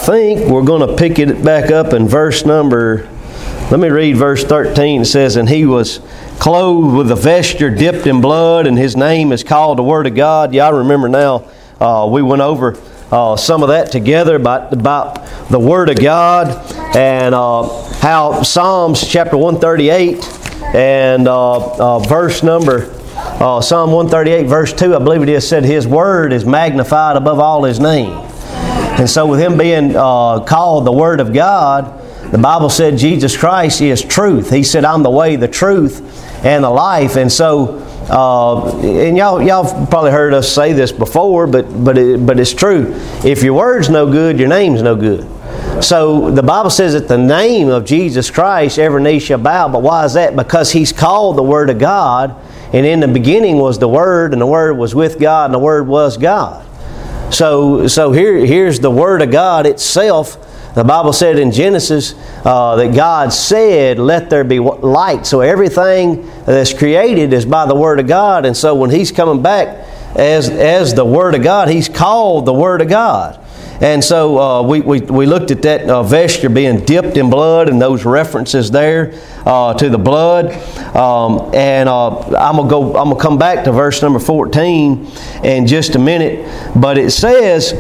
think we're going to pick it back up in verse number, let me read verse 13. It says, and he was clothed with a vesture dipped in blood, and his name is called the Word of God. Yeah, I remember now. We went over some of that together about the Word of God, and how Psalms chapter 138 and verse number, Psalm 138 verse 2, I believe it is, said His Word is magnified above all His name. And so with Him being called the Word of God, the Bible said Jesus Christ is truth. He said, I'm the way, the truth, and the life. And so, and y'all probably heard us say this before, but it's true. If your word's no good, your name's no good. So the Bible says that the name of Jesus Christ, every knee shall bow. But why is that? Because He's called the Word of God, and in the beginning was the Word, and the Word was with God, and the Word was God. So here's the Word of God itself. The Bible said in Genesis that God said, let there be light. So everything that's created is by the Word of God. And so when He's coming back as the Word of God, He's called the Word of God. And so we looked at that vesture being dipped in blood and those references there to the blood. And I'm gonna come back to verse number 14 in just a minute. But it says,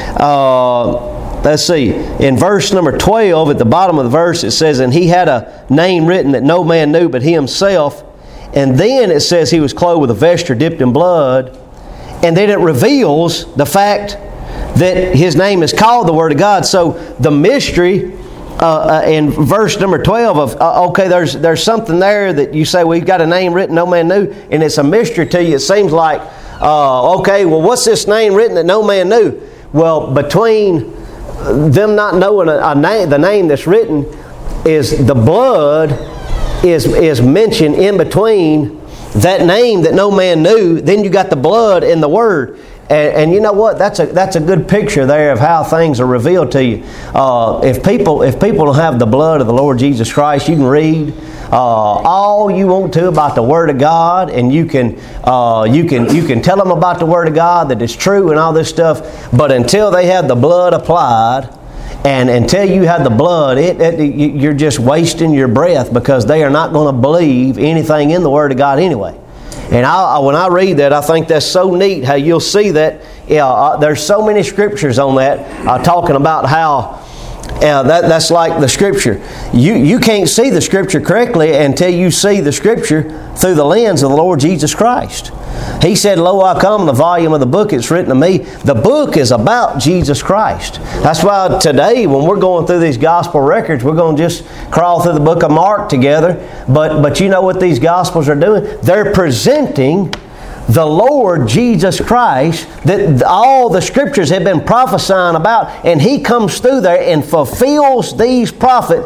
let's see, in verse number 12, at the bottom of the verse, it says, and he had a name written that no man knew but he himself. And then it says he was clothed with a vesture dipped in blood. And then it reveals the fact that his name is called the Word of God. So the mystery in verse number 12 of, okay, there's something there that you say, well, you've got a name written no man knew, and it's a mystery to you. It seems like, okay, well, what's this name written that no man knew? Well, between them not knowing the name that's written, is the blood is mentioned in between that name that no man knew. Then you got the blood in the Word. And you know what? That's a good picture there of how things are revealed to you. If people don't have the blood of the Lord Jesus Christ, you can read all you want to about the Word of God, and you can tell them about the Word of God, that it's true and all this stuff. But until they have the blood applied, and until you have the blood, you're just wasting your breath, because they are not going to believe anything in the Word of God anyway. And when I read that, I think that's so neat how you'll see that. There's so many scriptures on that talking about how that's like the Scripture. You can't see the Scripture correctly until you see the Scripture through the lens of the Lord Jesus Christ. He said, lo, I come, the volume of the book, it's written to me. The book is about Jesus Christ. That's why today, when we're going through these gospel records, we're going to just crawl through the book of Mark together. But you know what these gospels are doing? They're presenting the Lord Jesus Christ that all the Scriptures have been prophesying about, and He comes through there and fulfills these prophecies,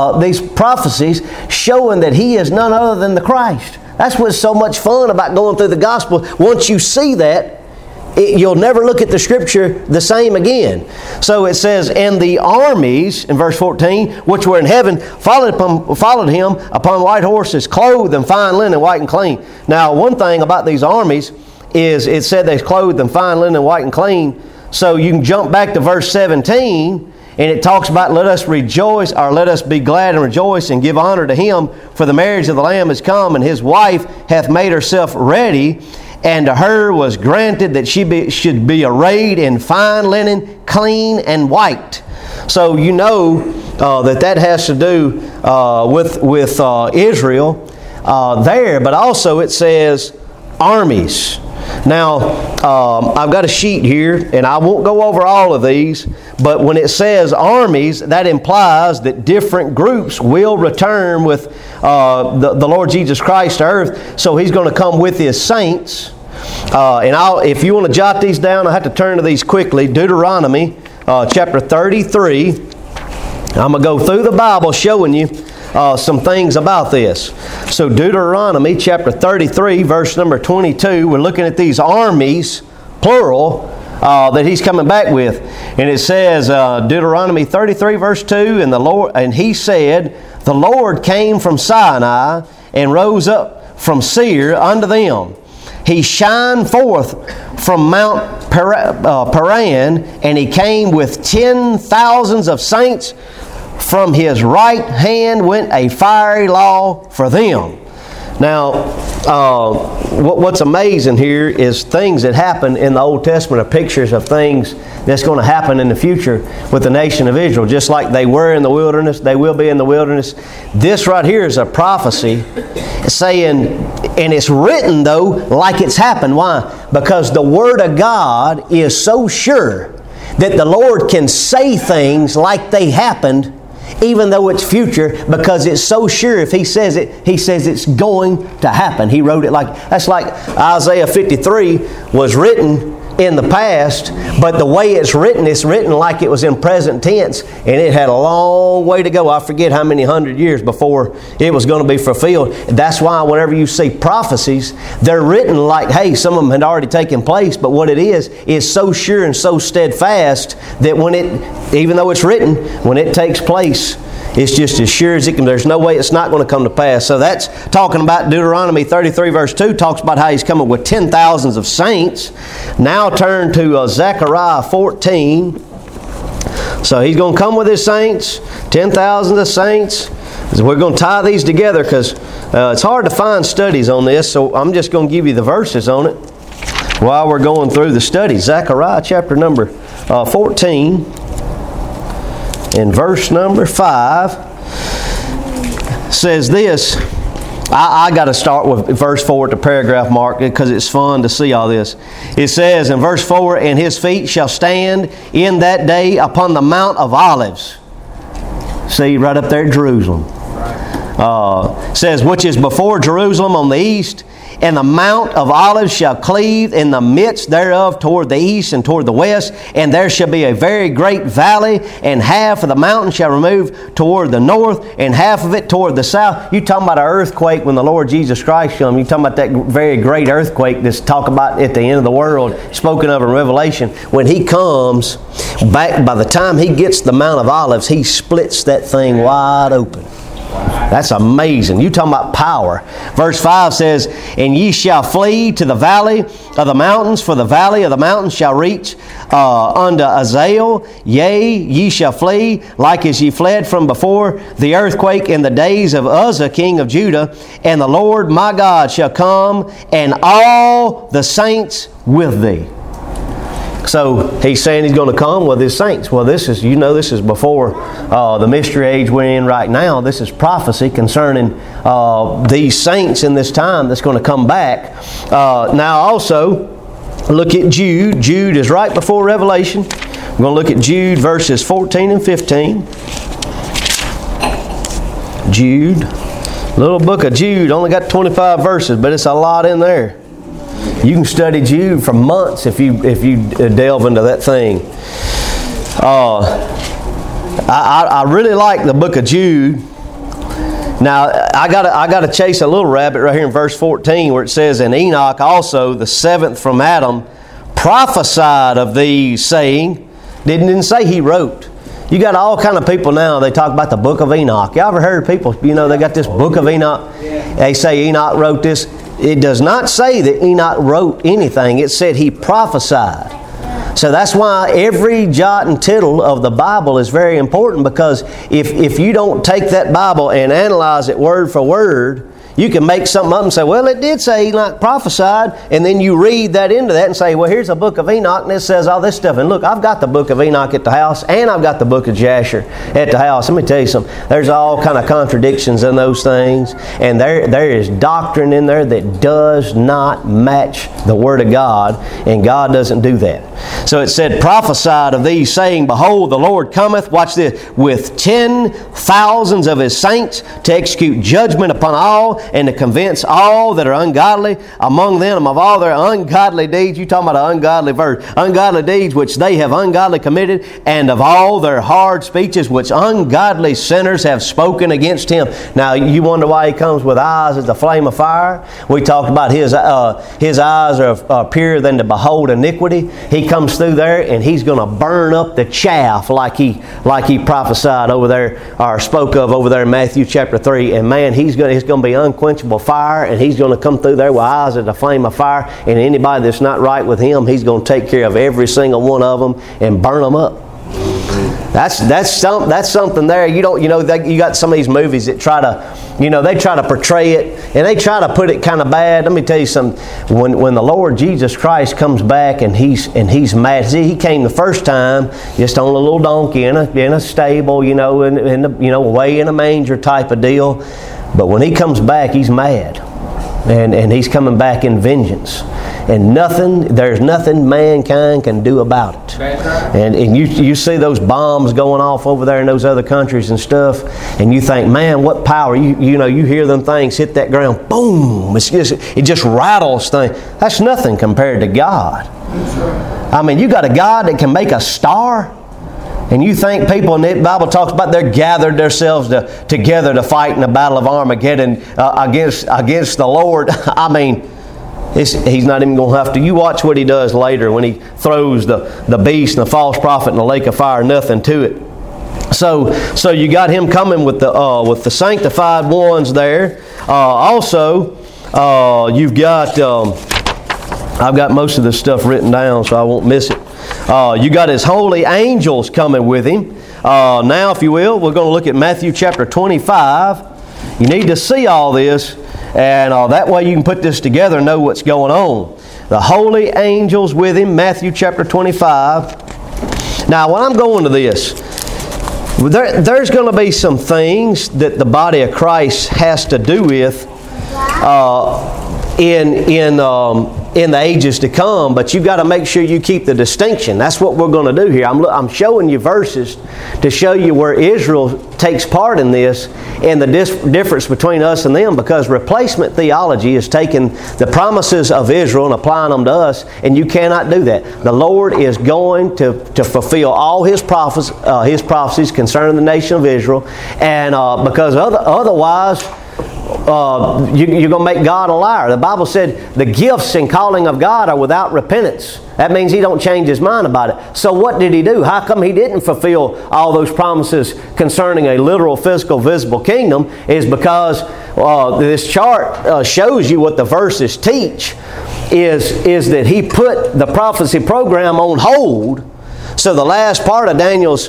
showing that He is none other than the Christ. That's what's so much fun about going through the Gospel. Once you see that, you'll never look at the Scripture the same again. So it says, and the armies, in verse 14, which were in heaven, followed Him upon white horses, clothed in fine linen, white and clean. Now, one thing about these armies is it said they're clothed in fine linen, white and clean. So you can jump back to verse 17, and it talks about, let us rejoice, or let us be glad and rejoice and give honor to Him, for the marriage of the Lamb is come, and His wife hath made herself ready. And to her was granted that she should be arrayed in fine linen, clean and white. So you know that has to do with Israel there. But also it says armies. Now, I've got a sheet here, and I won't go over all of these, but when it says armies, that implies that different groups will return with the Lord Jesus Christ to earth. So He's going to come with His saints. If you want to jot these down, I have to turn to these quickly. Deuteronomy chapter 33. I'm going to go through the Bible showing you some things about this. So Deuteronomy chapter 33, verse number 22, we're looking at these armies, plural, that He's coming back with. And it says, Deuteronomy 33, verse 2, and He said, the Lord came from Sinai and rose up from Seir unto them. He shined forth from Mount Paran, and he came with 10,000s of saints. From his right hand went a fiery law for them. Now, what's amazing here is things that happen in the Old Testament are pictures of things that's going to happen in the future with the nation of Israel. Just like they were in the wilderness, they will be in the wilderness. This right here is a prophecy saying, and it's written though like it's happened. Why? Because the Word of God is so sure that the Lord can say things like they happened, even though it's future, because it's so sure. If He says it, He says it's going to happen. He wrote it that's like Isaiah 53 was written in the past, but the way it's written like it was in present tense, and it had a long way to go. I forget how many hundred years before it was going to be fulfilled. That's why whenever you see prophecies, they're written like, hey, some of them had already taken place, but what it is so sure and so steadfast that even though it's written, when it takes place, it's just as sure as it can. There's no way it's not going to come to pass. So that's talking about Deuteronomy 33 verse 2, talks about how He's coming with 10,000s of saints. Now turn to Zechariah 14. So He's going to come with His saints, 10,000s of saints. So we're going to tie these together because it's hard to find studies on this. So I'm just going to give you the verses on it while we're going through the study. Zechariah chapter number 14. In verse number 5 says this. I got to start with verse 4 at the paragraph mark because it's fun to see all this. It says in verse 4, and His feet shall stand in that day upon the Mount of Olives. See, right up there at Jerusalem. Says, which is before Jerusalem on the east, and the Mount of Olives shall cleave in the midst thereof toward the east and toward the west, and there shall be a very great valley, and half of the mountain shall remove toward the north, and half of it toward the south. You talking about an earthquake when the Lord Jesus Christ comes. You talking about that very great earthquake that's talked about at the end of the world, spoken of in Revelation. When He comes back, by the time He gets the Mount of Olives, He splits that thing wide open. That's amazing. You talking about power. Verse 5 says, and ye shall flee to the valley of the mountains, for the valley of the mountains shall reach unto Azael. Yea, ye shall flee, like as ye fled from before the earthquake in the days of Uzzah king of Judah. And the Lord my God shall come, and all the saints with thee. So He's saying He's going to come with His saints. Well, this is before the mystery age we're in right now. This is prophecy concerning these saints in this time that's going to come back. Now also, look at Jude. Jude is right before Revelation. We're going to look at Jude verses 14 and 15. Jude. Little book of Jude. Only got 25 verses, but it's a lot in there. You can study Jude for months if you delve into that thing. I really like the book of Jude. Now I gotta chase a little rabbit right here in verse 14 where it says, and Enoch also, the seventh from Adam, prophesied of these, saying, didn't say he wrote. You got all kind of people now, they talk about the book of Enoch. Y'all ever heard people, they got this book of Enoch? They say Enoch wrote this. It does not say that Enoch wrote anything. It said he prophesied. So that's why every jot and tittle of the Bible is very important, because if you don't take that Bible and analyze it word for word, you can make something up and say, well, it did say Enoch prophesied, and then you read that into that and say, well, here's a book of Enoch, and it says all this stuff. And look, I've got the book of Enoch at the house, and I've got the book of Jasher at the house. Let me tell you something. There's all kind of contradictions in those things, and there is doctrine in there that does not match the Word of God, and God doesn't do that. So it said, prophesied of these, saying, behold, the Lord cometh, watch this, with 10,000s of His saints to execute judgment upon all, and to convince all that are ungodly among them of all their ungodly deeds. You talking about an ungodly verse. Ungodly deeds which they have ungodly committed, and of all their hard speeches which ungodly sinners have spoken against Him. Now you wonder why He comes with eyes as the flame of fire. We talked about His eyes are purer than to behold iniquity. He comes through there and He's going to burn up the chaff like he prophesied over there, or spoke of over there in Matthew chapter 3. And man, it's going to be unquenchable fire, and He's going to come through there with eyes as a flame of fire, and anybody that's not right with Him, He's going to take care of every single one of them and burn them up. That's something there. You got some of these movies that try to, they try to portray it, and they try to put it kind of bad. Let me tell you something. When the Lord Jesus Christ comes back and he's mad. See, He came the first time just on a little donkey in a stable, away in a manger type of deal. But when He comes back, He's mad, and He's coming back in vengeance. And there's nothing mankind can do about it. And you see those bombs going off over there in those other countries and stuff, and you think, man, what power. You hear them things hit that ground, boom, it just rattles things. That's nothing compared to God. I mean, you got a God that can make a star, and you think people, and the Bible talks about they gathered themselves together to fight in the battle of Armageddon against the Lord. I mean, He's not even going to have to. You watch what He does later when He throws the beast and the false prophet in the lake of fire, nothing to it. So you got Him coming with the sanctified ones there. Also, you've got, I've got most of this stuff written down so I won't miss it. You got His holy angels coming with Him. Now, if you will, we're going to look at Matthew chapter 25. You need to see all this. And that way you can put this together and know what's going on. The holy angels with Him, Matthew chapter 25. Now, when I'm going to this, there's going to be some things that the body of Christ has to do with in the ages to come, but you've got to make sure you keep the distinction. That's what we're going to do here. I'm showing you verses to show you where Israel takes part in this and the difference between us and them, because replacement theology is taking the promises of Israel and applying them to us, and you cannot do that. The Lord is going to fulfill all His prophecies concerning the nation of Israel, and because otherwise you're going to make God a liar. The Bible said the gifts and calling of God are without repentance. That means He don't change His mind about it. So what did He do? How come He didn't fulfill all those promises concerning a literal, physical, visible kingdom? Is because this chart shows you what the verses teach is that He put the prophecy program on hold. So the last part of Daniel's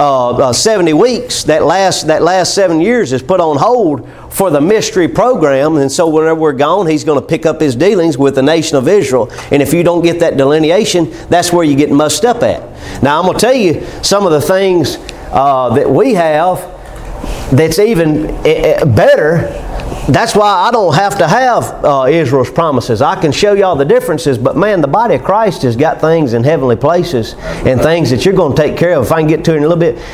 70 weeks, that last 7 years is put on hold for the mystery program, and so whenever we're gone, He's going to pick up His dealings with the nation of Israel. And if you don't get that delineation, that's where you get mussed up at. Now, I'm going to tell you some of the things that we have that's even better. That's why I don't have to have Israel's promises. I can show you all the differences, but man, the body of Christ has got things in heavenly places and things that you're going to take care of. If I can get to it in a little bit,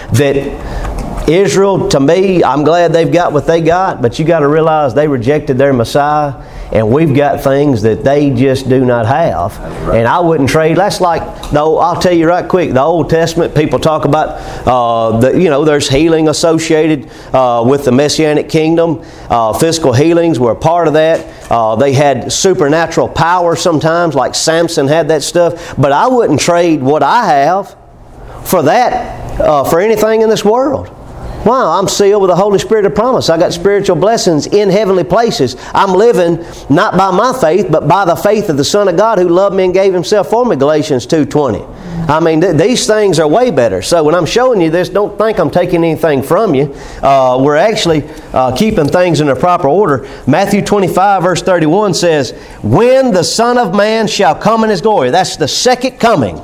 that Israel, to me, I'm glad they've got what they got, but you got to realize they rejected their Messiah, and we've got things that they just do not have. Right. And I wouldn't trade. That's like, I'll tell you right quick, the Old Testament, people talk about, there's healing associated with the Messianic kingdom. Physical healings were a part of that. They had supernatural power sometimes, like Samson had that stuff. But I wouldn't trade what I have for that, for anything in this world. Wow, I'm sealed with the Holy Spirit of promise. I got spiritual blessings in heavenly places. I'm living not by my faith, but by the faith of the Son of God who loved me and gave Himself for me, Galatians 2:20. I mean, these things are way better. So when I'm showing you this, don't think I'm taking anything from you. We're actually keeping things in their proper order. Matthew 25 verse 31 says, when the Son of Man shall come in His glory. That's the second coming.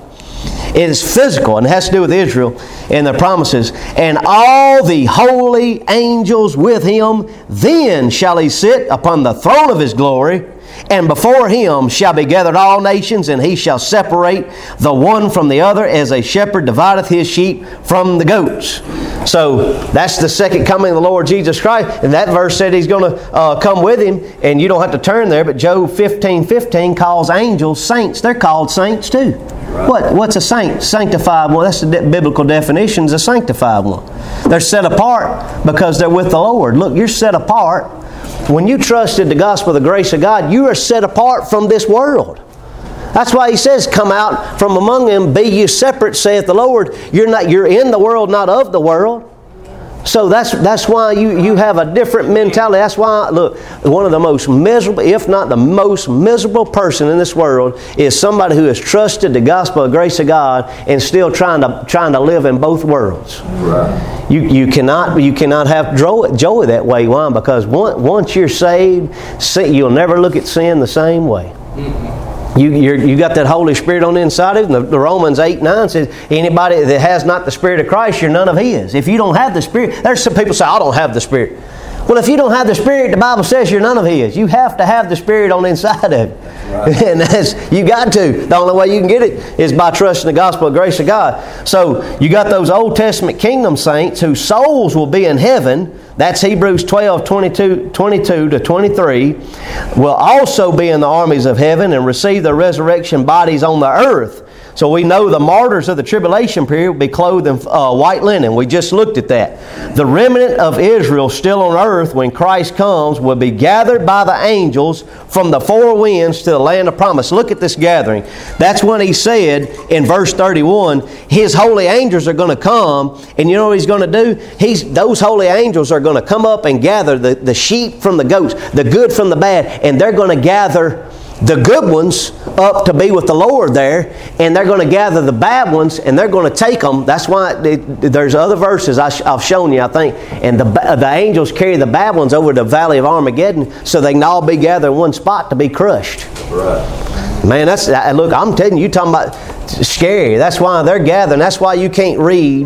It is physical, and it has to do with Israel and their promises. And all the holy angels with Him, then shall He sit upon the throne of His glory, and before Him shall be gathered all nations, and He shall separate the one from the other, as a shepherd divideth his sheep from the goats. So that's the second coming of the Lord Jesus Christ. And that verse said He's going to come with Him, and you don't have to turn there, but Job 15:15 calls angels saints. They're called saints too. Right. What's a saint? Sanctified one. That's the biblical definition, is a sanctified one. They're set apart because they're with the Lord. Look, you're set apart. When you trusted the gospel of the grace of God, you are set apart from this world. That's why He says, come out from among them, be ye separate, saith the Lord. You're in the world, not of the world. So that's why you have a different mentality. That's why, look, one of the most miserable, if not the most miserable person in this world is somebody who has trusted the gospel of grace of God and still trying to live in both worlds. Right. You cannot have joy that way. Why? Because once you're saved, you'll never look at sin the same way. You got that Holy Spirit on the inside of you. The Romans 8:9 says, anybody that has not the Spirit of Christ, you're none of His. If you don't have the Spirit, there's some people say, I don't have the Spirit. Well, if you don't have the Spirit, the Bible says you're none of His. You have to have the Spirit on the inside of you. Right. And you got to. The only way you can get it is by trusting the gospel of grace of God. So you got those Old Testament kingdom saints whose souls will be in heaven. That's Hebrews 12:22 to 23. Will also be in the armies of heaven and receive their resurrection bodies on the earth. So we know the martyrs of the tribulation period will be clothed in white linen. We just looked at that. The remnant of Israel still on earth when Christ comes will be gathered by the angels from the four winds to the land of promise. Look at this gathering. That's when He said in verse 31, His holy angels are going to come, and you know what He's going to do? Those holy angels are going to come up and gather the sheep from the goats, the good from the bad, and they're going to gather the good ones up to be with the Lord there, and they're going to gather the bad ones, and they're going to take them. That's why there's other verses I've shown you, I think, and the angels carry the bad ones over to the valley of Armageddon so they can all be gathered in one spot to be crushed. Right. Man, look, I'm telling you, you're talking about scary. That's why they're gathering. That's why you can't read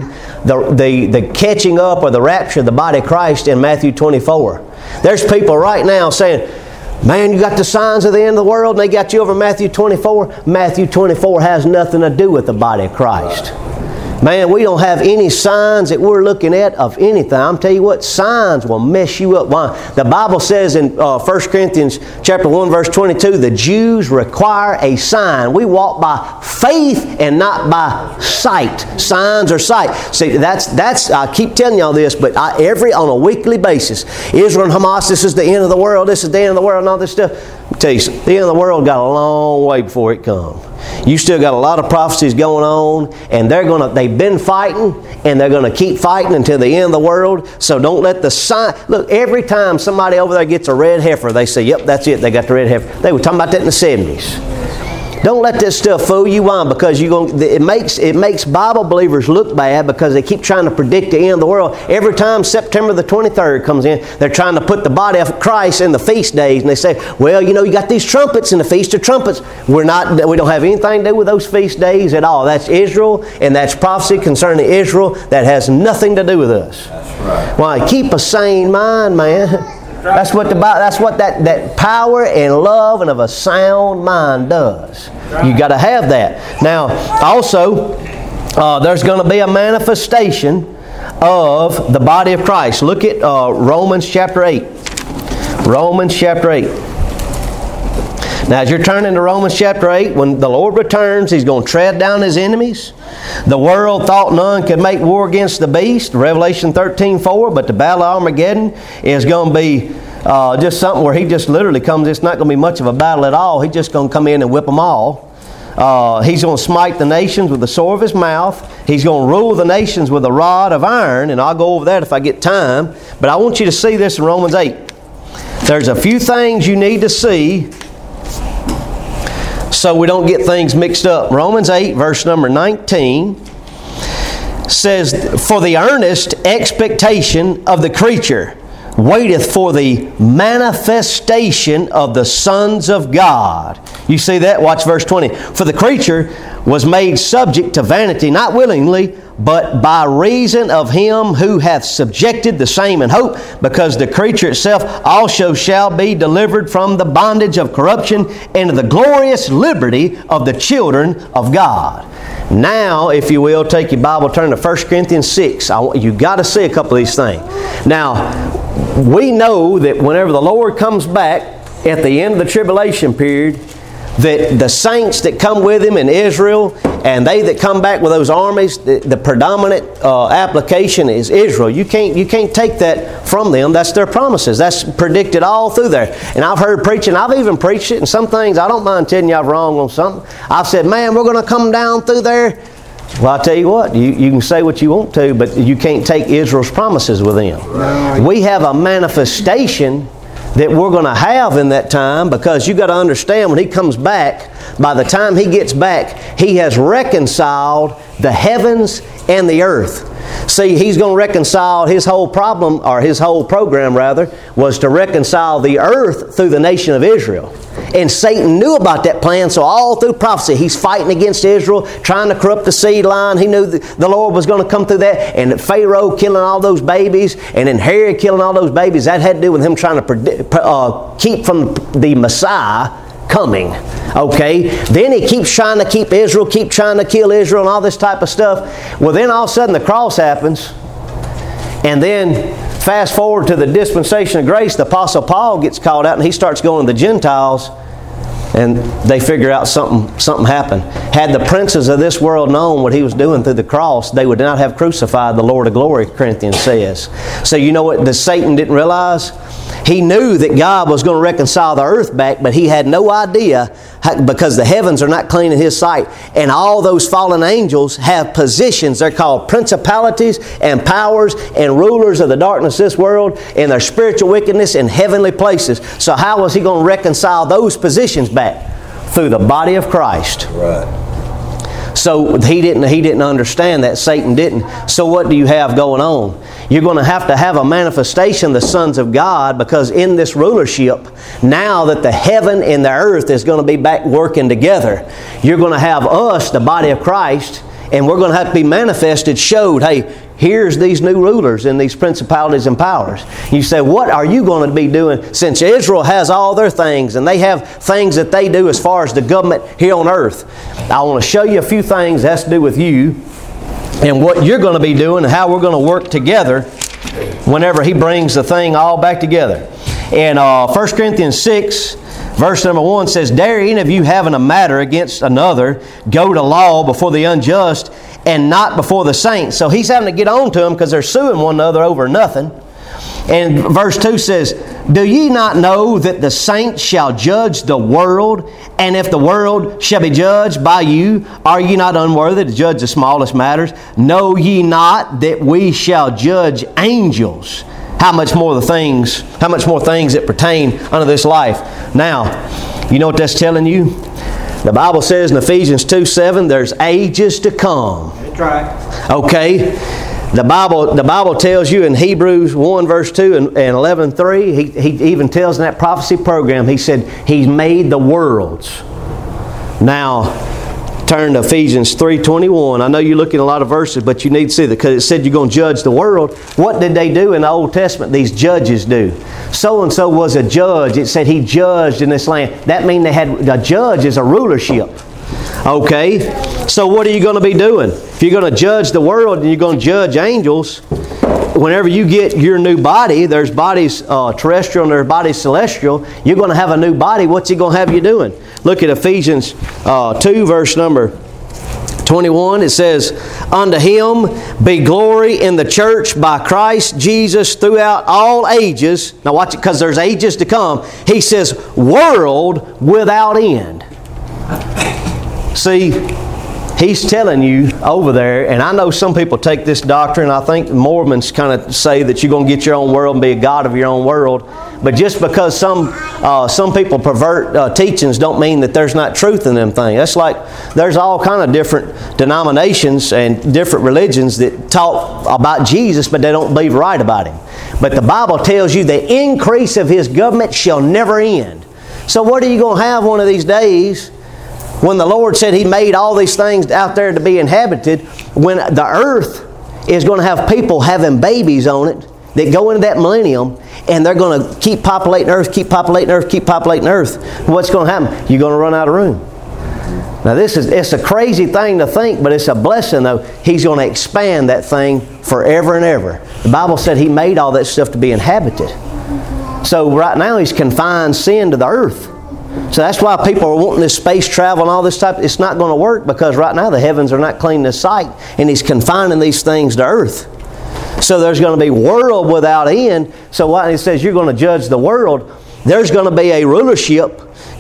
the catching up or the rapture of the body of Christ in Matthew 24. There's people right now saying, man, you got the signs of the end of the world, and they got you over Matthew 24. Matthew 24 has nothing to do with the body of Christ. Man, we don't have any signs that we're looking at of anything. I'm telling you what, signs will mess you up. Why? The Bible says in 1 Corinthians chapter 1, verse 22, the Jews require a sign. We walk by faith and not by sight. Signs are sight. See, that's I keep telling y'all this, but on a weekly basis, Israel and Hamas, this is the end of the world, this is the end of the world, and all this stuff. I tell you, the end of the world got a long way before it comes. You still got a lot of prophecies going on, and they've been fighting, and they're going to keep fighting until the end of the world. So don't let the sign... Look, every time somebody over there gets a red heifer, they say, yep, that's it, they got the red heifer. They were talking about that in the 70s. Don't let this stuff fool you. Why? Because it makes Bible believers look bad because they keep trying to predict the end of the world. Every time September the 23rd comes in, they're trying to put the body of Christ in the feast days. And they say, well, you know, you got these trumpets in the Feast of Trumpets. We don't have anything to do with those feast days at all. That's Israel, and that's prophecy concerning Israel. That has nothing to do with us. That's right. Why? Keep a sane mind, man. That's what that power and love and of a sound mind does. You got to have that. Now, also, there's going to be a manifestation of the body of Christ. Look at Romans chapter 8. Romans chapter 8. Now, as you're turning to Romans chapter 8, when the Lord returns, He's going to tread down His enemies. The world thought none could make war against the beast, Revelation 13:4, but the battle of Armageddon is going to be just something where He just literally comes. It's not going to be much of a battle at all. He's just going to come in and whip them all. He's going to smite the nations with the sword of His mouth. He's going to rule the nations with a rod of iron, and I'll go over that if I get time. But I want you to see this in Romans 8. There's a few things you need to see so we don't get things mixed up. Romans 8, verse number 19 says, for the earnest expectation of the creature waiteth for the manifestation of the sons of God. You see that? Watch verse 20. For the creature was made subject to vanity, not willingly, but by reason of Him who hath subjected the same in hope, because the creature itself also shall be delivered from the bondage of corruption into the glorious liberty of the children of God. Now, if you will, take your Bible, turn to 1 Corinthians 6. You've got to see a couple of these things. Now, we know that whenever the Lord comes back at the end of the tribulation period, that the saints that come with Him in Israel and they that come back with those armies, the predominant application is Israel. You can't take that from them. That's their promises. That's predicted all through there. And I've heard preaching. I've even preached it. And some things I don't mind telling you I'm wrong on something. I've said, man, we're going to come down through there Well, I tell you what, you can say what you want to, but you can't take Israel's promises with them. Right. We have a manifestation that we're going to have in that time, because you got to understand, when He comes back, by the time He gets back, He has reconciled the heavens and the earth. See, He's going to reconcile His whole problem, or His whole program rather, was to reconcile the earth through the nation of Israel. And Satan knew about that plan, so all through prophecy, he's fighting against Israel, trying to corrupt the seed line. He knew that the Lord was going to come through that, and that Pharaoh killing all those babies, and then Herod killing all those babies. That had to do with him trying to keep from the Messiah coming. Okay? Then he keeps trying to keep Israel, keep trying to kill Israel and all this type of stuff. Well, then all of a sudden the cross happens, and then fast forward to the dispensation of grace, the Apostle Paul gets called out and he starts going to the Gentiles, and they figure out something happened. Had the princes of this world known what he was doing through the cross, they would not have crucified the Lord of glory, Corinthians says. So you know what Satan didn't realize? He knew that God was going to reconcile the earth back, but he had no idea, because the heavens are not clean in His sight. And all those fallen angels have positions. They're called principalities and powers and rulers of the darkness of this world, and their spiritual wickedness in heavenly places. So how was He going to reconcile those positions back? Through the body of Christ. Right. So he didn't understand that. Satan didn't. So what do you have going on? You're going to have a manifestation of the sons of God, because in this rulership, now that the heaven and the earth is going to be back working together, you're going to have us, the body of Christ, and we're going to have to be manifested, showed, hey, here's these new rulers and these principalities and powers. You say, what are you going to be doing? Since Israel has all their things, and they have things that they do as far as the government here on earth, I want to show you a few things that has to do with you and what you're going to be doing and how we're going to work together whenever He brings the thing all back together. And 1 Corinthians 6, verse number 1 says, "Dare any of you having a matter against another go to law before the unjust and not before the saints?" So he's having to get on to them because they're suing one another over nothing. And verse 2 says, "Do ye not know that the saints shall judge the world? And if the world shall be judged by you, are ye not unworthy to judge the smallest matters? Know ye not that we shall judge angels? How much more things that pertain unto this life?" Now, you know what that's telling you? The Bible says in Ephesians 2:7, there's ages to come. That's right. Okay? The Bible tells you in Hebrews 1 verse 2 and 11:3, he even tells in that prophecy program, he said He's made the worlds. Now, turn to Ephesians 3:21. I know you're looking at a lot of verses, but you need to see that, because it said you're going to judge the world. What did they do in the Old Testament? These judges do. So-and-so was a judge. It said he judged in this land. That means a judge is a rulership. Okay? So what are you going to be doing? If you're going to judge the world and you're going to judge angels, whenever you get your new body, there's bodies terrestrial and there's bodies celestial, you're going to have a new body. What's He going to have you doing? Look at Ephesians 2 verse number 21. It says, "Unto Him be glory in the church by Christ Jesus throughout all ages." Now watch it, because there's ages to come. He says, "world without end." See, He's telling you over there, and I know some people take this doctrine. I think Mormons kind of say that you're going to get your own world and be a god of your own world. But just because some people pervert teachings don't mean that there's not truth in them things. That's like there's all kind of different denominations and different religions that talk about Jesus, but they don't believe right about Him. But the Bible tells you the increase of His government shall never end. So what are you going to have one of these days when the Lord said He made all these things out there to be inhabited, when the earth is going to have people having babies on it that go into that millennium, and they're going to keep populating earth, keep populating earth, keep populating earth. What's going to happen? You're going to run out of room. Now it's a crazy thing to think, but it's a blessing though. He's going to expand that thing forever and ever. The Bible said He made all that stuff to be inhabited. So right now He's confined sin to the earth. So that's why people are wanting this space travel and all this type. It's not going to work, because right now the heavens are not clean to sight, and He's confining these things to earth. So there's going to be world without end. So what He says, you're going to judge the world. There's going to be a rulership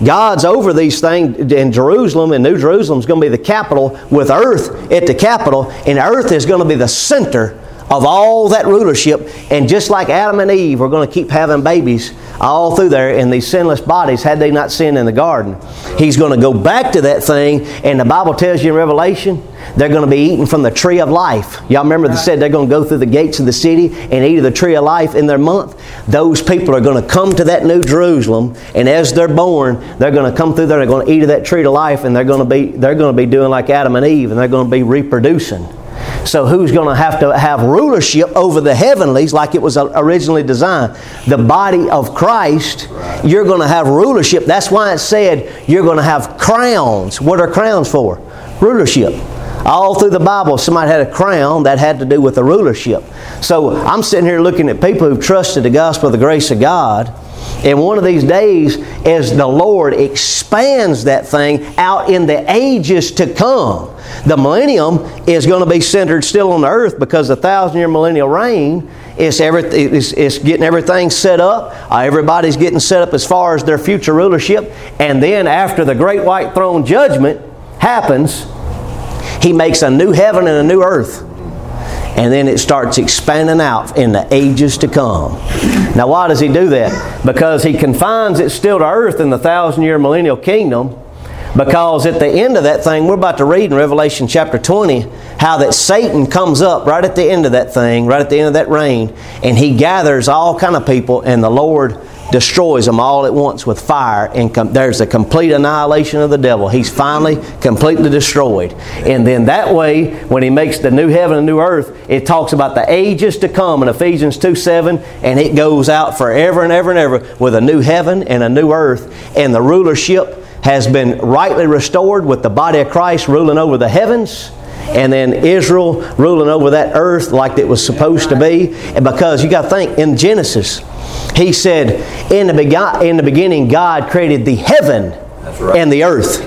God's over these things in Jerusalem, and New Jerusalem's going to be the capital with earth at the capital, and earth is going to be the center of all that rulership. And just like Adam and Eve were going to keep having babies all through there in these sinless bodies had they not sinned in the garden, He's going to go back to that thing. And the Bible tells you in Revelation, they're going to be eating from the tree of life. Y'all remember they said they're going to go through the gates of the city and eat of the tree of life in their month? Those people are going to come to that New Jerusalem, and as they're born, they're going to come through there, they're going to eat of that tree of life, and they're going to be doing like Adam and Eve, and they're going to be reproducing. So who's going to have rulership over the heavenlies like it was originally designed? The body of Christ, you're going to have rulership. That's why it said you're going to have crowns. What are crowns for? Rulership. All through the Bible, somebody had a crown that had to do with the rulership. So I'm sitting here looking at people who've trusted the gospel of the grace of God. And one of these days, as the Lord expands that thing out in the ages to come, the millennium is going to be centered still on the earth, because the 1,000-year millennial reign is getting everything set up. Everybody's getting set up as far as their future rulership. And then after the great white throne judgment happens, He makes a new heaven and a new earth. And then it starts expanding out in the ages to come. Now why does He do that? Because He confines it still to earth in the 1,000-year millennial kingdom. Because at the end of that thing, we're about to read in Revelation chapter 20, how that Satan comes up right at the end of that thing, right at the end of that reign, and he gathers all kind of people, and the Lord destroys them all at once with fire, and there's a complete annihilation of the devil. He's finally completely destroyed. And then that way, when He makes the new heaven and new earth, it talks about the ages to come in Ephesians 2:7, and it goes out forever and ever and ever with a new heaven and a new earth. And the rulership has been rightly restored with the body of Christ ruling over the heavens, and then Israel ruling over that earth like it was supposed to be. And because you got to think, in Genesis, He said, in the beginning God created the heaven and the earth.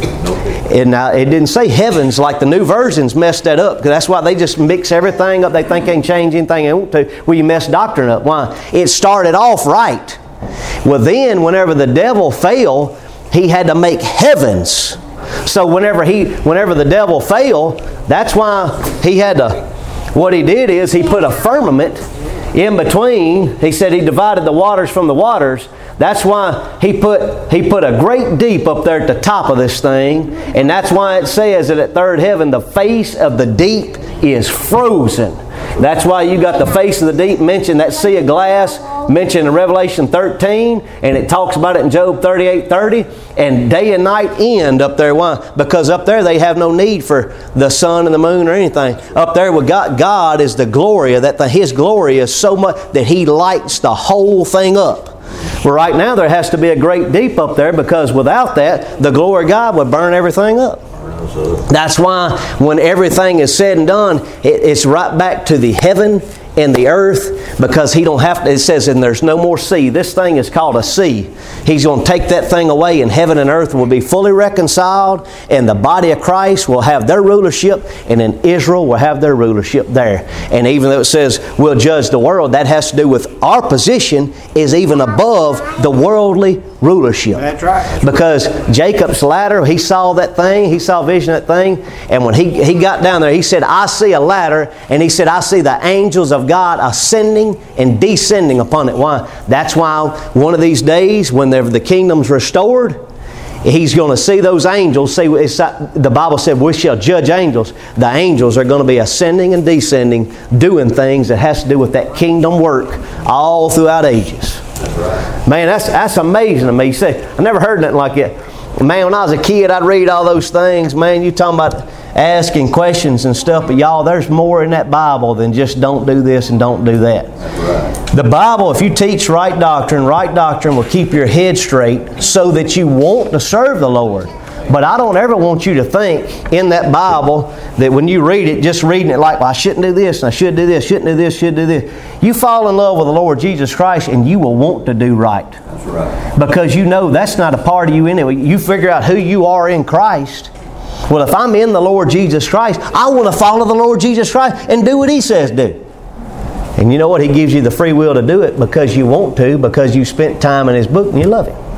And now it didn't say heavens like the new versions messed that up, because that's why they just mix everything up. They think they can change anything they want to. Well, you mess doctrine up. Why? It started off right. Well, then whenever the devil fell, he had to make heavens. So whenever the devil fell, that's why he had to, what he did is he put a firmament in between. He said He divided the waters from the waters. That's why he put a great deep up there at the top of this thing. And that's why it says that at third heaven, the face of the deep is frozen. That's why you got the face of the deep mentioned, that sea of glass mentioned in Revelation 13, and it talks about it in Job 38:30, and day and night end up there. Why? Because up there they have no need for the sun and the moon or anything. Up there with God is the glory of that thing. His glory is so much that He lights the whole thing up. Well, right now there has to be a great deep up there, because without that, the glory of God would burn everything up. That's why when everything is said and done, it's right back to the heaven and the earth, because He don't have to. It says, and there's no more sea. This thing is called a sea. He's going to take that thing away, and heaven and earth will be fully reconciled, and the body of Christ will have their rulership, and then Israel will have their rulership there. And even though it says we'll judge the world, that has to do with our position is even above the worldly rulership. That's right. Because Jacob's ladder, he saw that thing, he saw vision of that thing, and when he got down there, he said, I see a ladder, and he said, I see the angels of God ascending and descending upon it. Why? That's why one of these days, when the kingdom's restored, He's going to see those angels. See, the Bible said we shall judge angels. The angels are going to be ascending and descending, doing things that has to do with that kingdom work all throughout ages. That's right. Man, that's amazing to me. See, I never heard nothing like that. Man, when I was a kid, I'd read all those things. Man, you talking about asking questions and stuff, but y'all, there's more in that Bible than just don't do this and don't do that. That's right. The Bible, if you teach right doctrine will keep your head straight so that you want to serve the Lord. But I don't ever want you to think in that Bible that when you read it, just reading it like, well, I shouldn't do this, and I should do this, shouldn't do this, should do this. You fall in love with the Lord Jesus Christ, and you will want to do right. That's right. Because you know that's not a part of you anyway. You figure out who you are in Christ. Well, if I'm in the Lord Jesus Christ, I want to follow the Lord Jesus Christ and do what He says do. And you know what? He gives you the free will to do it because you want to, because you spent time in His book and you love Him.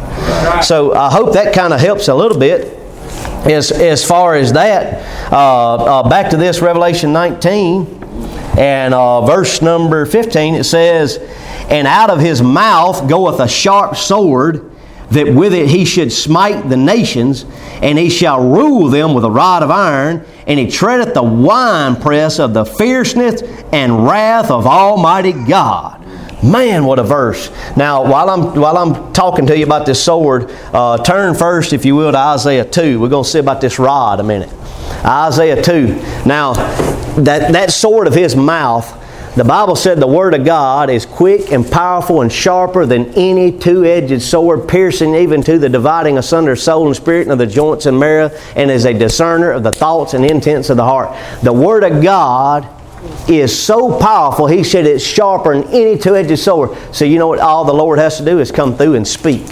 So I hope that kind of helps a little bit as far as that. Back to this Revelation 19 and verse number 15, it says, "And out of his mouth goeth a sharp sword, that with it he should smite the nations, and he shall rule them with a rod of iron, and he treadeth the winepress of the fierceness and wrath of Almighty God." Man, what a verse. Now, while I'm talking to you about this sword, turn first, if you will, to Isaiah 2. We're going to see about this rod a minute. Isaiah 2. Now, that sword of his mouth, the Bible said the Word of God is quick and powerful and sharper than any two-edged sword, piercing even to the dividing asunder of soul and spirit and of the joints and marrow, and is a discerner of the thoughts and intents of the heart. The Word of God is so powerful, he said it's sharper than any two-edged sword. So you know what all the Lord has to do is come through and speak.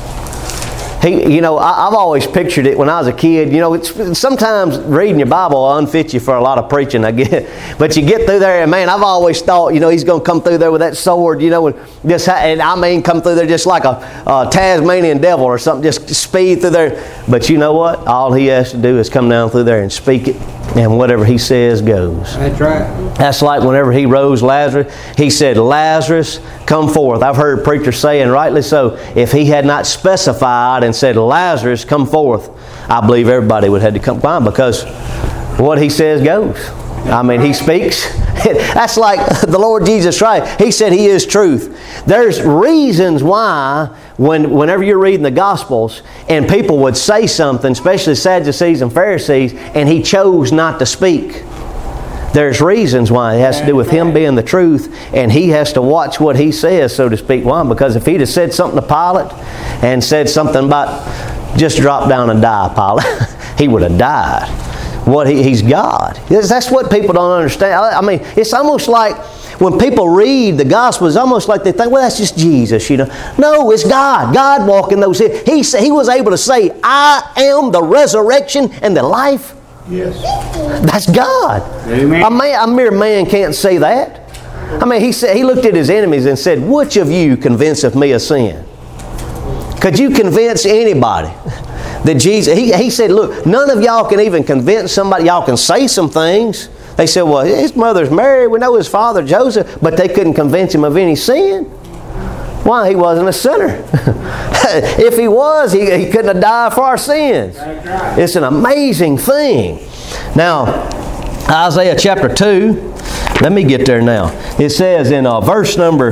I've always pictured it when I was a kid. It's sometimes reading your Bible will unfit you for a lot of preaching, I get. But you get through there, and man, I've always thought, he's going to come through there with that sword, come through there just like a Tasmanian devil or something, just speed through there. But you know what? All he has to do is come down through there and speak it, and whatever he says goes. That's right. That's like whenever he rose Lazarus, he said, "Lazarus, come forth." I've heard preachers say, and rightly so, if he had not specified and said, "Lazarus, come forth," I believe everybody would have had to come. Why? Because what he says goes. I mean, he speaks. That's like the Lord Jesus Christ. He said he is truth. There's reasons why whenever you're reading the Gospels and people would say something, especially Sadducees and Pharisees, and he chose not to speak. There's reasons why. It has to do with him being the truth, and he has to watch what he says, so to speak. Why? Because if he'd have said something to Pilate and said something about just drop down and die, Pilate, he would have died. He's God. That's what people don't understand. I mean, it's almost like when people read the gospel, it's almost like they think, well, that's just Jesus, No, it's God. God walking those hills. He was able to say, "I am the resurrection and the life." Yes. That's God. Amen. A mere man can't say that. I mean, he looked at his enemies and said, "Which of you convinceth me of sin?" Could you convince anybody that Jesus... He said, look, none of y'all can even convince somebody. Y'all can say some things. They said, well, his mother's Mary. We know his father Joseph. But they couldn't convince him of any sin. Why? He wasn't a sinner. If he was, he couldn't have died for our sins. It's an amazing thing. Now, Isaiah chapter 2. Let me get there now. It says in verse number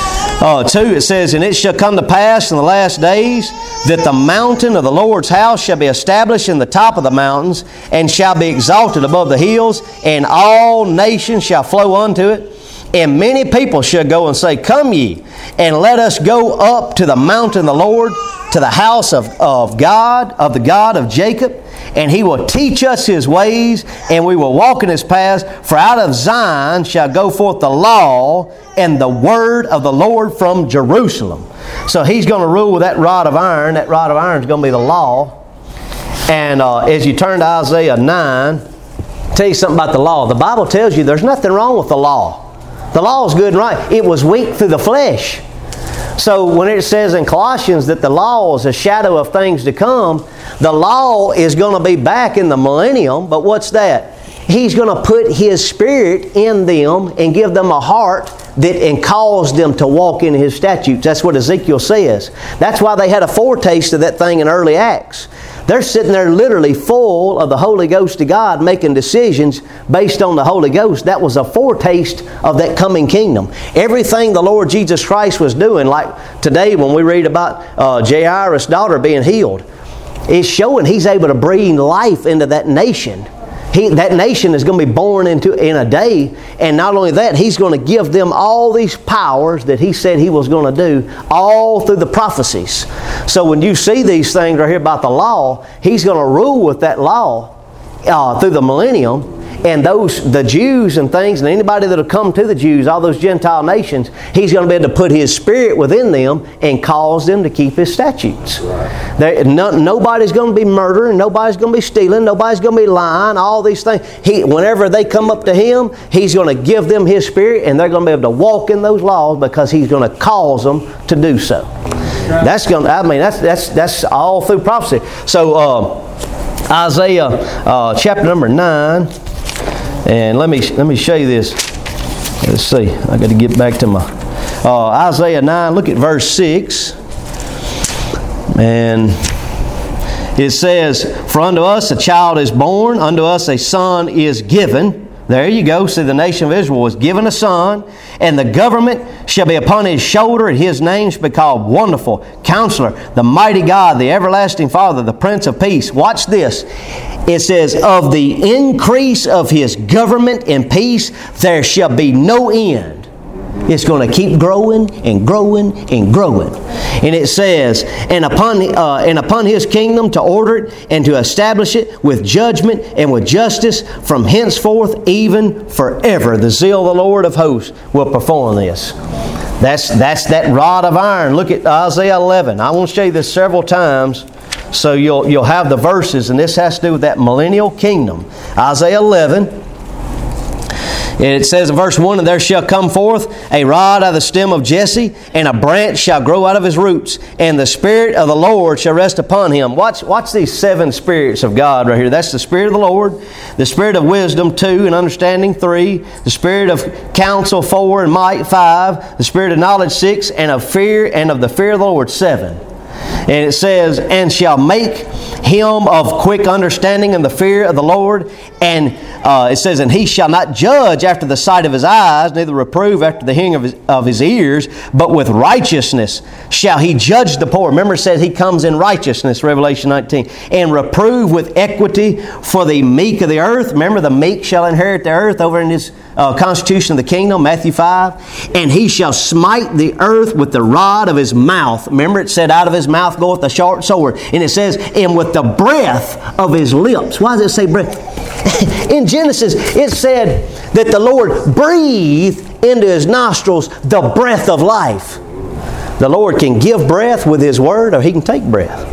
2, it says, "And it shall come to pass in the last days that the mountain of the Lord's house shall be established in the top of the mountains, and shall be exalted above the hills, and all nations shall flow unto it. And many people shall go and say, Come ye, and let us go up to the mountain of the Lord, to the house of God, of the God of Jacob. And He will teach us His ways, and we will walk in His paths. For out of Zion shall go forth the law and the word of the Lord from Jerusalem." So He's going to rule with that rod of iron. That rod of iron is going to be the law. And as you turn to Isaiah 9, I'll tell you something about the law. The Bible tells you there's nothing wrong with the law. The law is good and right. It was weak through the flesh. So when it says in Colossians that the law is a shadow of things to come, the law is going to be back in the millennium. But what's that? He's going to put His Spirit in them and give them a heart and cause them to walk in His statutes. That's what Ezekiel says. That's why they had a foretaste of that thing in early Acts. They're sitting there literally full of the Holy Ghost of God, making decisions based on the Holy Ghost. That was a foretaste of that coming kingdom. Everything the Lord Jesus Christ was doing, like today when we read about Jairus' daughter being healed, it's showing He's able to breathe life into that nation. That nation is going to be born in a day. And not only that, He's going to give them all these powers that He said He was going to do, all through the prophecies. So when you see these things right here about the law, He's going to rule with that law through the millennium. And the Jews and things, and anybody that will come to the Jews, all those Gentile nations, He's going to be able to put His Spirit within them and cause them to keep His statutes. Right. Nobody's going to be murdering, nobody's going to be stealing, nobody's going to be lying, all these things. Whenever they come up to Him, He's going to give them His Spirit, and they're going to be able to walk in those laws because He's going to cause them to do so. right. That's all through prophecy. So Isaiah chapter number 9, and let me show you this. Let's see. I got to get back to my Isaiah 9. Look at verse 6, and it says, "For unto us a child is born, unto us a son is given." There you go. See, the nation of Israel was given a son, and the government shall be upon his shoulder, and his name shall be called Wonderful, Counselor, the Mighty God, the Everlasting Father, the Prince of Peace. Watch this. It says, "Of the increase of his government and peace there shall be no end." It's going to keep growing and growing and growing. And it says, and upon his kingdom to order it and to establish it with judgment and with justice from henceforth even forever. The zeal of the Lord of hosts will perform this. That's that rod of iron. Look at Isaiah 11. I want to show you this several times so you'll have the verses, and this has to do with that millennial kingdom. Isaiah 11. And it says in verse 1, "And there shall come forth a rod out of the stem of Jesse, and a branch shall grow out of his roots, and the Spirit of the Lord shall rest upon him." Watch these 7 spirits of God right here. That's the Spirit of the Lord, the Spirit of wisdom 2, and understanding 3, the Spirit of counsel 4, and might 5, the Spirit of knowledge 6, and of fear and of the fear of the Lord 7. And it says, "And shall make him of quick understanding in the fear of the Lord." And it says, "And he shall not judge after the sight of his eyes, neither reprove after the hearing of his ears, but with righteousness shall he judge the poor." Remember, it said he comes in righteousness, Revelation 19. "And reprove with equity for the meek of the earth." Remember, the meek shall inherit the earth over in his constitution of the kingdom, Matthew 5. "And he shall smite the earth with the rod of his mouth." Remember, it said, "Out of his mouth goeth the sharp sword." And it says, "And with the breath of his lips." Why does it say breath? In Genesis, it said that the Lord breathed into his nostrils the breath of life. The Lord can give breath with his word, or he can take breath.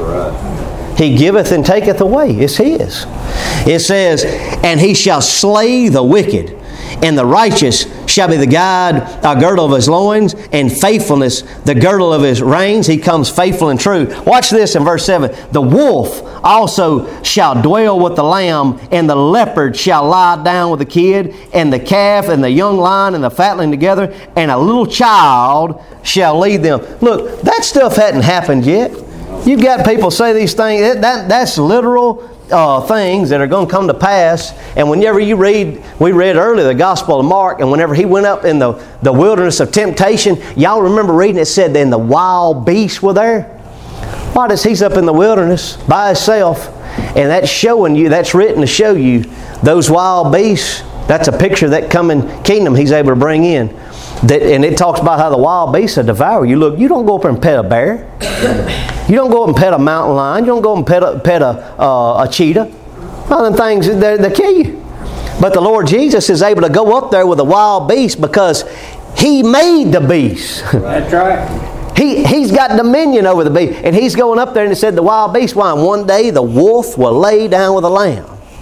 He giveth and taketh away. It's his. It says, "And he shall slay the wicked, and the righteous shall be the girdle of his loins, and faithfulness the girdle of his reins." He comes faithful and true. Watch this in verse 7. "The wolf also shall dwell with the lamb, and the leopard shall lie down with the kid, and the calf and the young lion and the fatling together, and a little child shall lead them." Look, that stuff hadn't happened yet. You've got people say these things. That's literal things that are going to come to pass. And whenever we read earlier the Gospel of Mark, and whenever he went up in the wilderness of temptation, y'all remember reading it said then the wild beasts were there? Why does he's up in the wilderness by himself? And that's showing you, that's written to show you those wild beasts. That's a picture of that coming kingdom he's able to bring in. And it talks about how the wild beasts will devour you. Look, you don't go up and pet a bear. You don't go up and pet a mountain lion. You don't go up and pet a cheetah. All them things, they kill you. But the Lord Jesus is able to go up there with a wild beast because He made the beast. That's right. He's got dominion over the beast. And He's going up there and He said the wild beast, why? And one day the wolf will lay down with the lamb.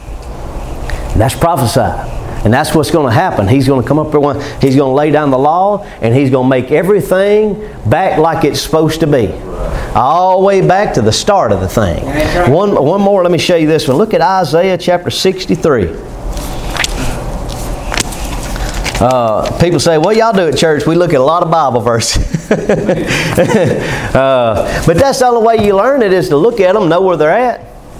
And that's prophesied. And that's what's going to happen. He's going to come up there, He's going to lay down the law, and He's going to make everything back like it's supposed to be. All the way back to the start of the thing. One more, let me show you this one. Look at Isaiah chapter 63. People say, well, y'all do at church. We look at a lot of Bible verses. But that's the only way you learn it is to look at them, know where they're at.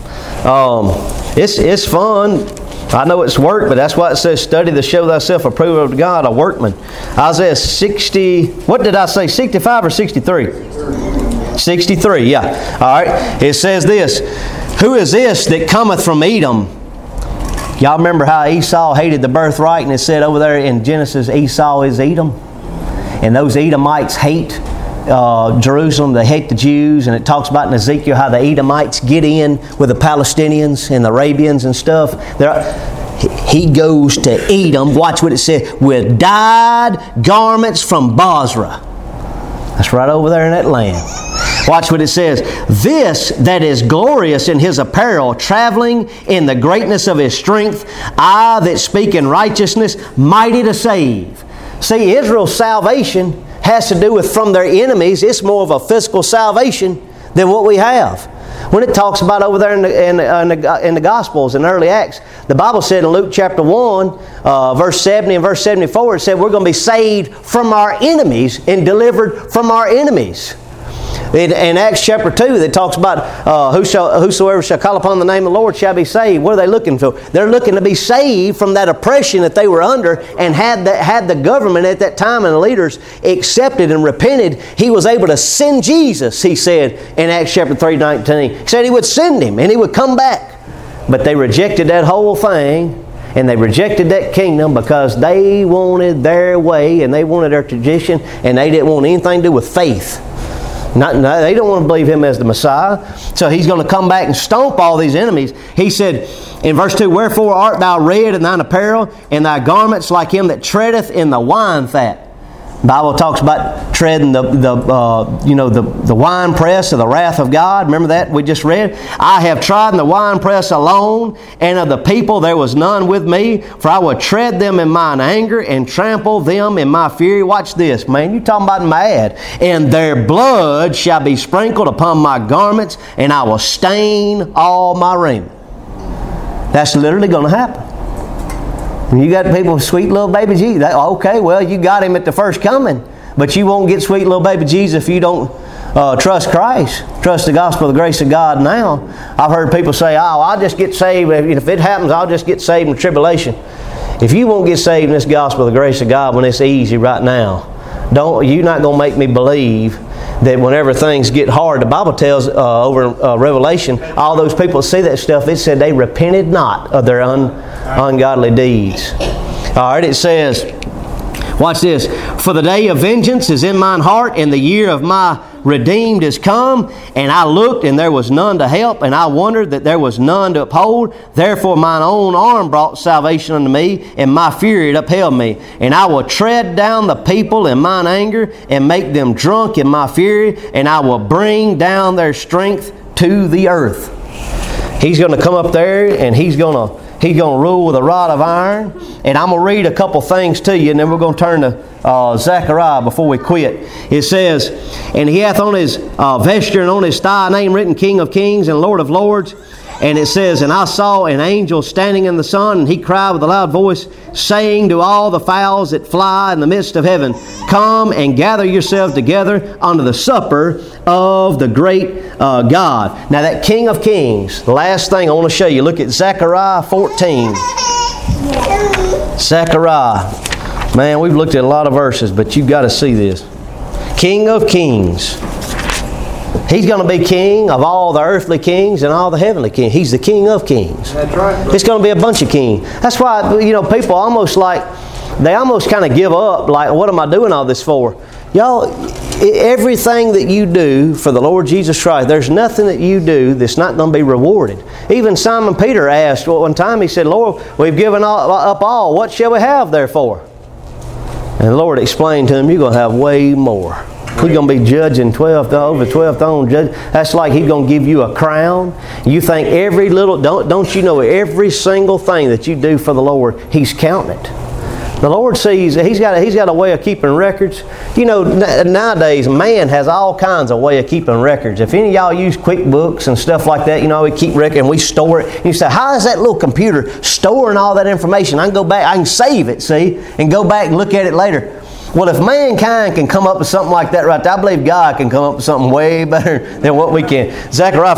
It's fun. I know it's work, but that's why it says, study to show thyself approved of God, a workman. Isaiah 60, what did I say, 65 or 63? 63, yeah. All right. It says this, who is this that cometh from Edom? Y'all remember how Esau hated the birthright, and it said over there in Genesis, Esau is Edom. And those Edomites hate Jerusalem, they hate the Jews, and it talks about in Ezekiel how the Edomites get in with the Palestinians and the Arabians and stuff. He goes to Edom, watch what it says, with dyed garments from Bozrah. That's right over there in that land. Watch what it says. This that is glorious in his apparel, traveling in the greatness of his strength, I that speak in righteousness, mighty to save. See, Israel's salvation has to do with from their enemies. It's more of a physical salvation than what we have. When it talks about over there in the Gospels, in early Acts, the Bible said in Luke chapter 1, verse 70 and verse 74, it said we're going to be saved from our enemies and delivered from our enemies. In Acts chapter 2, it talks about whosoever shall call upon the name of the Lord shall be saved. What are they looking for? They're looking to be saved from that oppression that they were under, and had the government at that time and the leaders accepted and repented, He was able to send Jesus, He said in Acts chapter 3:19. He said He would send Him and He would come back. But they rejected that whole thing, and they rejected that kingdom because they wanted their way and they wanted their tradition, and they didn't want anything to do with faith. They don't want to believe Him as the Messiah. So He's going to come back and stomp all these enemies. He said in verse 2, wherefore art thou red in thine apparel, and thy garments like him that treadeth in the wine fat. The Bible talks about treading the wine press of the wrath of God. Remember that we just read? I have trodden the wine press alone, and of the people there was none with me, for I will tread them in mine anger and trample them in my fury. Watch this, man. You're talking about mad. And their blood shall be sprinkled upon my garments, and I will stain all my raiment. That's literally going to happen. You got people with sweet little baby Jesus. Okay, well, you got Him at the first coming, but you won't get sweet little baby Jesus if you don't trust Christ, trust the gospel of the grace of God now. I've heard people say, I'll just get saved. If it happens, I'll just get saved in tribulation. If you won't get saved in this gospel of the grace of God when it's easy right now, you're not going to make me believe that whenever things get hard, the Bible tells over in Revelation, all those people that see that stuff, it said they repented not of their ungodly deeds. All right, it says, watch this. For the day of vengeance is in mine heart, and the year of my redeemed is come. And I looked, and there was none to help, and I wondered that there was none to uphold. Therefore mine own arm brought salvation unto me, and my fury it upheld me. And I will tread down the people in mine anger, and make them drunk in my fury, and I will bring down their strength to the earth. He's going to come up there, and He's going to rule with a rod of iron. And I'm going to read a couple things to you, and then we're going to turn to Zechariah before we quit. It says, and he hath on his vesture and on his thigh a name written, King of Kings and Lord of Lords. And it says, and I saw an angel standing in the sun, and he cried with a loud voice, saying to all the fowls that fly in the midst of heaven, come and gather yourselves together unto the supper of the great God. Now that King of Kings, the last thing I want to show you, look at Zechariah 14. Zechariah. Man, we've looked at a lot of verses, but you've got to see this. King of Kings. He's going to be king of all the earthly kings and all the heavenly kings. He's the King of Kings. That's right. It's going to be a bunch of kings. That's why, people almost kind of give up, like, what am I doing all this for? Y'all, everything that you do for the Lord Jesus Christ, there's nothing that you do that's not going to be rewarded. Even Simon Peter asked one time, he said, Lord, we've given up all. What shall we have therefore? And the Lord explained to him, you're going to have way more. He's going to be judging over 12 thrones. That's like He's going to give you a crown. You think every little, don't you know every single thing that you do for the Lord, He's counting it. The Lord sees, He's got a way of keeping records. Nowadays, man has all kinds of way of keeping records. If any of y'all use QuickBooks and stuff like that, we keep record and we store it. And you say, how is that little computer storing all that information? I can go back, I can save it, see, and go back and look at it later. Well, if mankind can come up with something like that right there, I believe God can come up with something way better than what we can. Zechariah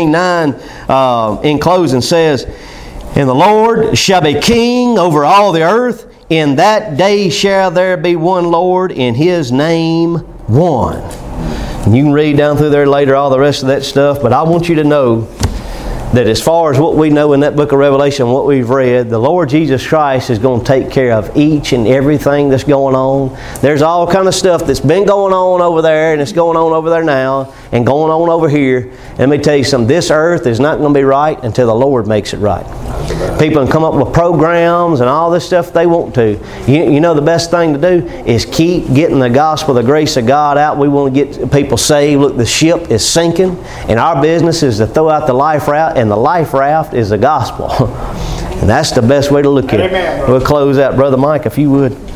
14:9 in closing says, and the Lord shall be king over all the earth. In that day shall there be one Lord, and His name one. And you can read down through there later all the rest of that stuff, but I want you to know that as far as what we know in that book of Revelation, what we've read, the Lord Jesus Christ is going to take care of each and everything that's going on. There's all kind of stuff that's been going on over there, and it's going on over there now, and going on over here. And let me tell you something, this earth is not going to be right until the Lord makes it right. People can come up with programs and all this stuff they want to. You know the best thing to do is keep getting the gospel, the grace of God out. We want to get people saved. Look, the ship is sinking, and our business is to throw out the life raft, and the life raft is the gospel. And that's the best way to look at it. We'll close out. Brother Mike, if you would.